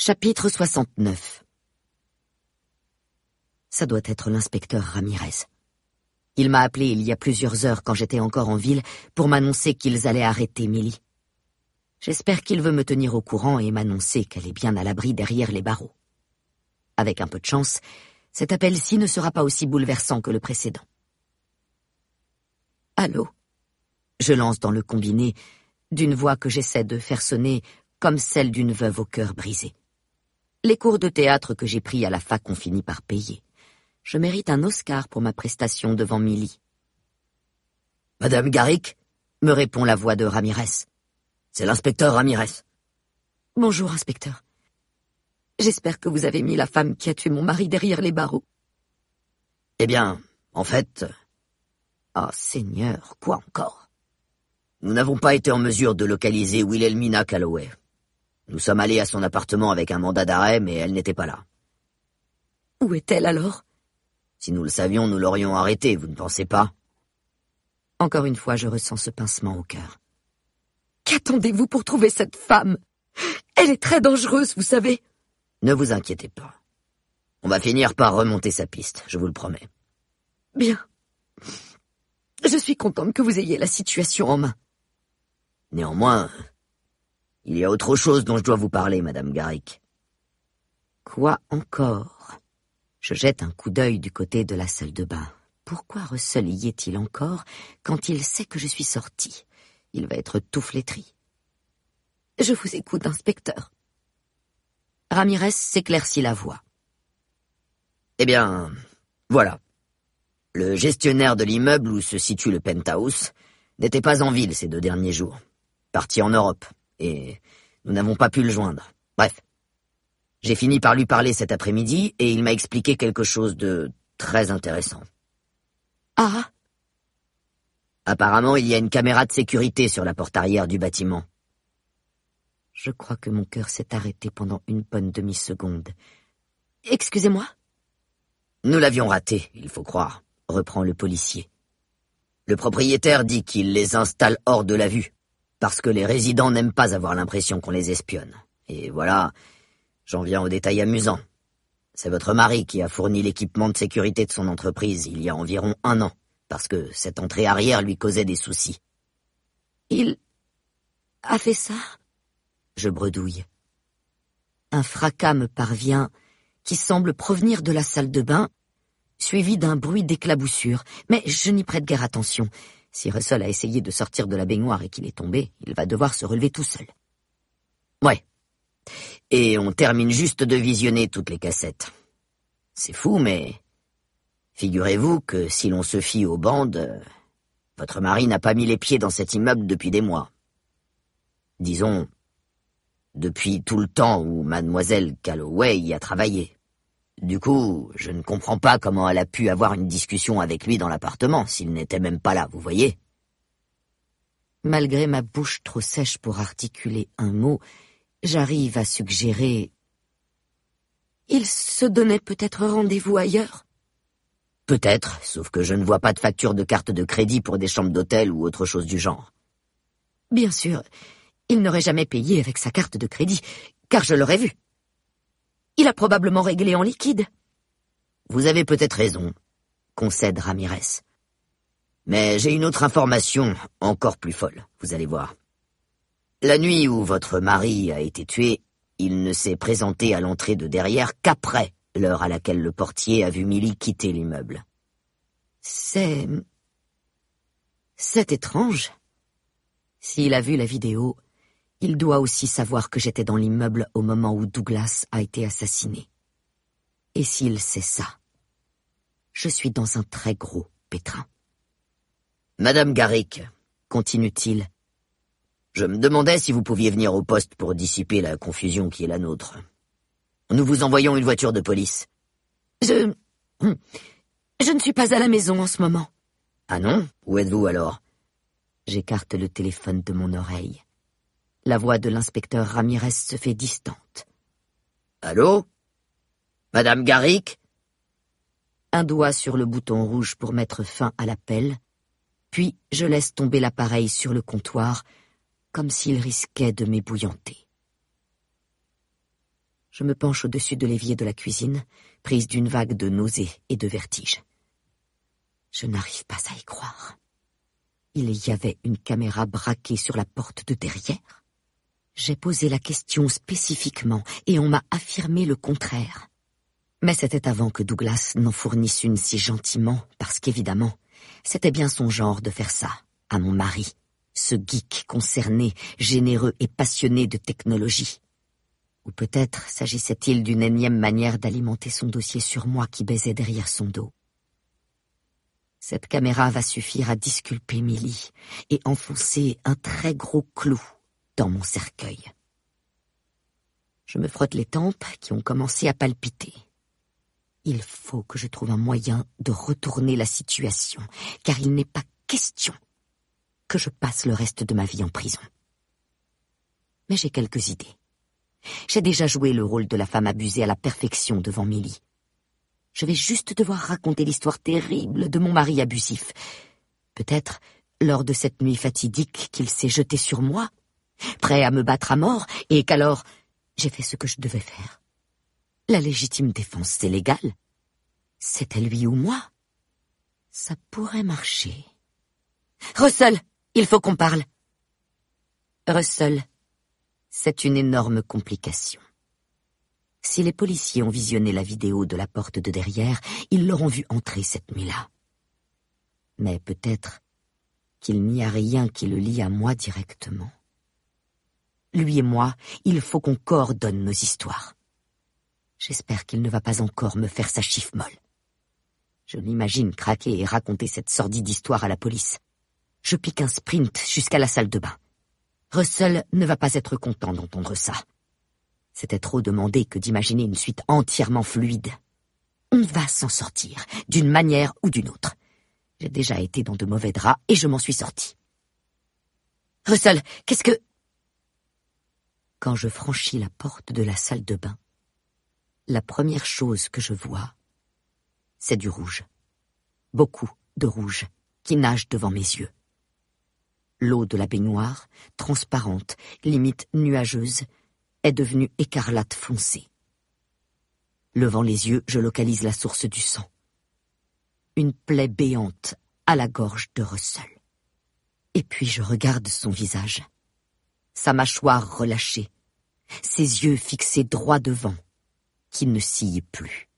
Chapitre 69. Ça doit être l'inspecteur Ramirez. Il m'a appelé il y a plusieurs heures quand j'étais encore en ville pour m'annoncer qu'ils allaient arrêter Millie. J'espère qu'il veut me tenir au courant et m'annoncer qu'elle est bien à l'abri derrière les barreaux. Avec un peu de chance, cet appel-ci ne sera pas aussi bouleversant que le précédent. Allô? Je lance dans le combiné, d'une voix que j'essaie de faire sonner comme celle d'une veuve au cœur brisé. Les cours de théâtre que j'ai pris à la fac ont fini par payer. Je mérite un Oscar pour ma prestation devant Millie. « Madame Garrick ?» me répond la voix de Ramirez. « C'est l'inspecteur Ramirez. »« Bonjour, inspecteur. J'espère que vous avez mis la femme qui a tué mon mari derrière les barreaux. »« Eh bien, en fait... » Ah, Seigneur, quoi encore? Nous n'avons pas été en mesure de localiser Wilhelmina Calloway. Nous sommes allés à son appartement avec un mandat d'arrêt, mais elle n'était pas là. Où est-elle alors? Si nous le savions, nous l'aurions arrêtée, vous ne pensez pas? Encore une fois, je ressens ce pincement au cœur. Qu'attendez-vous pour trouver cette femme? Elle est très dangereuse, vous savez. Ne vous inquiétez pas. On va finir par remonter sa piste, je vous le promets. Bien. Je suis contente que vous ayez la situation en main. Néanmoins, il y a autre chose dont je dois vous parler, Madame Garrick. Quoi encore? Je jette un coup d'œil du côté de la salle de bain. Pourquoi Russell y est-il encore quand il sait que je suis sortie? Il va être tout flétri. Je vous écoute, inspecteur. Ramirez s'éclaircit la voix. Eh bien, voilà. Le gestionnaire de l'immeuble où se situe le penthouse n'était pas en ville ces 2 derniers jours. Parti en Europe, et nous n'avons pas pu le joindre. Bref. J'ai fini par lui parler cet après-midi et il m'a expliqué quelque chose de très intéressant. Ah? Apparemment, il y a une caméra de sécurité sur la porte arrière du bâtiment. Je crois que mon cœur s'est arrêté pendant une bonne demi-seconde. Excusez-moi? Nous l'avions raté, il faut croire, reprend le policier. Le propriétaire dit qu'il les installe hors de la vue, parce que les résidents n'aiment pas avoir l'impression qu'on les espionne. Et voilà... J'en viens au détail amusant. C'est votre mari qui a fourni l'équipement de sécurité de son entreprise il y a environ 1 an, parce que cette entrée arrière lui causait des soucis. Il a fait ça? Je bredouille. Un fracas me parvient qui semble provenir de la salle de bain, suivi d'un bruit d'éclaboussure, mais je n'y prête guère attention. Si Russell a essayé de sortir de la baignoire et qu'il est tombé, il va devoir se relever tout seul. Ouais. Et on termine juste de visionner toutes les cassettes. C'est fou, mais... Figurez-vous que si l'on se fie aux bandes, votre mari n'a pas mis les pieds dans cet immeuble depuis des mois. Disons, depuis tout le temps où mademoiselle Calloway y a travaillé. Du coup, je ne comprends pas comment elle a pu avoir une discussion avec lui dans l'appartement, s'il n'était même pas là, vous voyez? Malgré ma bouche trop sèche pour articuler un mot, j'arrive à suggérer... Il se donnait peut-être rendez-vous ailleurs? Peut-être, sauf que je ne vois pas de facture de carte de crédit pour des chambres d'hôtel ou autre chose du genre. Bien sûr, il n'aurait jamais payé avec sa carte de crédit, car je l'aurais vu. Il a probablement réglé en liquide. Vous avez peut-être raison, concède Ramirez. Mais j'ai une autre information encore plus folle, vous allez voir. La nuit où votre mari a été tué, il ne s'est présenté à l'entrée de derrière qu'après l'heure à laquelle le portier a vu Millie quitter l'immeuble. C'est étrange. S'il a vu la vidéo, il doit aussi savoir que j'étais dans l'immeuble au moment où Douglas a été assassiné. Et s'il sait ça, je suis dans un très gros pétrin. Madame Garrick, continue-t-il, je me demandais si vous pouviez venir au poste pour dissiper la confusion qui est la nôtre. Nous vous envoyons une voiture de police. Je ne suis pas à la maison en ce moment. Ah non? Où êtes-vous alors? J'écarte le téléphone de mon oreille. La voix de l'inspecteur Ramirez se fait distante. Allô? Madame Garrick? Un doigt sur le bouton rouge pour mettre fin à l'appel, puis je laisse tomber l'appareil sur le comptoir, comme s'il risquait de m'ébouillanter. Je me penche au-dessus de l'évier de la cuisine, prise d'une vague de nausées et de vertige. Je n'arrive pas à y croire. Il y avait une caméra braquée sur la porte de derrière. J'ai posé la question spécifiquement et on m'a affirmé le contraire. Mais c'était avant que Douglas n'en fournisse une si gentiment, parce qu'évidemment, c'était bien son genre de faire ça, à mon mari, ce geek concerné, généreux et passionné de technologie. Ou peut-être s'agissait-il d'une énième manière d'alimenter son dossier sur moi qui baisait derrière son dos. Cette caméra va suffire à disculper Millie et enfoncer un très gros clou dans mon cercueil. Je me frotte les tempes qui ont commencé à palpiter. Il faut que je trouve un moyen de retourner la situation, car il n'est pas question que je passe le reste de ma vie en prison. Mais j'ai quelques idées. J'ai déjà joué le rôle de la femme abusée à la perfection devant Millie. Je vais juste devoir raconter l'histoire terrible de mon mari abusif. Peut-être, lors de cette nuit fatidique, qu'il s'est jeté sur moi, prêt à me battre à mort, et qu'alors, j'ai fait ce que je devais faire. La légitime défense, c'est légal. C'était lui ou moi. Ça pourrait marcher. Russell, il faut qu'on parle. Russell, c'est une énorme complication. Si les policiers ont visionné la vidéo de la porte de derrière, ils l'auront vu entrer cette nuit-là. Mais peut-être qu'il n'y a rien qui le lie à moi directement. Lui et moi, il faut qu'on coordonne nos histoires. J'espère qu'il ne va pas encore me faire sa chiffre molle. Je l'imagine craquer et raconter cette sordide histoire à la police. Je pique un sprint jusqu'à la salle de bain. Russell ne va pas être content d'entendre ça. C'était trop demandé que d'imaginer une suite entièrement fluide. On va s'en sortir, d'une manière ou d'une autre. J'ai déjà été dans de mauvais draps et je m'en suis sorti. Russell, qu'est-ce que... Quand je franchis la porte de la salle de bain, la première chose que je vois, c'est du rouge. Beaucoup de rouge qui nage devant mes yeux. L'eau de la baignoire, transparente, limite nuageuse, est devenue écarlate foncée. Levant les yeux, je localise la source du sang. Une plaie béante à la gorge de Russell. Et puis je regarde son visage. Sa mâchoire relâchée, ses yeux fixés droit devant, qui ne scillent plus.